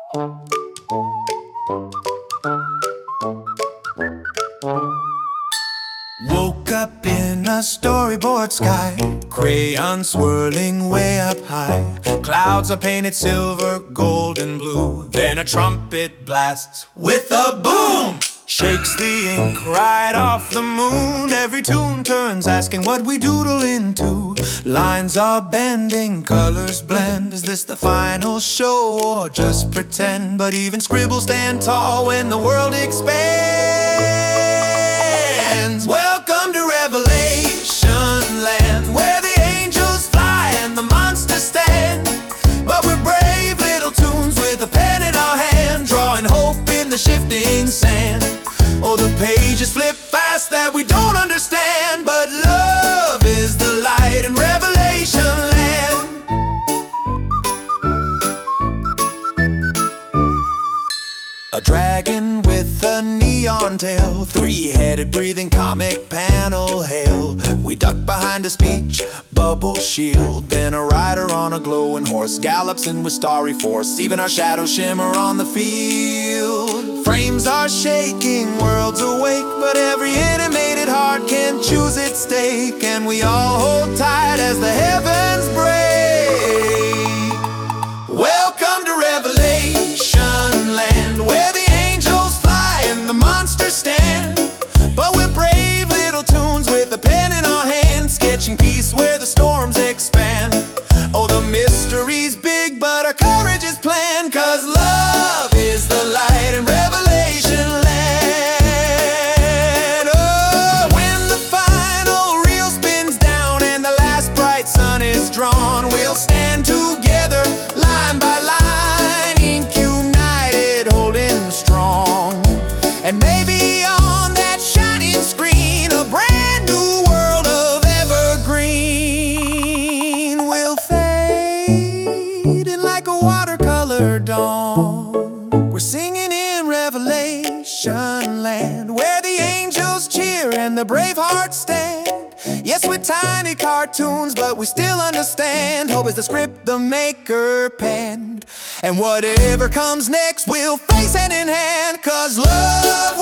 Woke up in a storyboard sky, crayons swirling way up high. Clouds are painted silver, gold and blue. Then a trumpet blasts with a boom, shakes the ink right off the moon. Every tune turns asking what we doodle into. Lines are bending, colors blend. Is this the final show or just pretend? But even scribbles stand tall when the world expands. Welcome to Revelation Land, where the angels fly and the monsters stand. But we're brave little toons with a pen in our hand, drawing hope in the shifting sand. Oh, the pages flip fast that we don't understand, but love is the light in Revelation Land. A dragon with a neon tail, three-headed breathing comic panel hail. We duck behind a speech bubble shield, then a rider on a glowing horse gallops in with starry force. Even our shadows shimmer on the field. Frames are shaking, worlds awake, but every animated heart can choose its stake. And we all hold tight as the heavens break. Welcome to Revelation Land, where the angels fly and the monsters stand. But we're brave little toons with a pen in our hand, sketching peace where the storms expand. Oh, the mystery's big, but our courage is planned, 'cause love is the light in Revelation Land. Oh, when the final reel spins down and the last bright sun is drawn, we'll stand together line by line, ink united, holding strong. And maybe on that shining screen, a brand new world of evergreen will fade in like a watercolor dawn. We're singing in Revelation Land, where the angels cheer and the brave hearts stand. Yes, we're tiny cartoons, but we still understand. Hope is the script the maker penned. And whatever comes next, we'll face hand in hand, 'cause love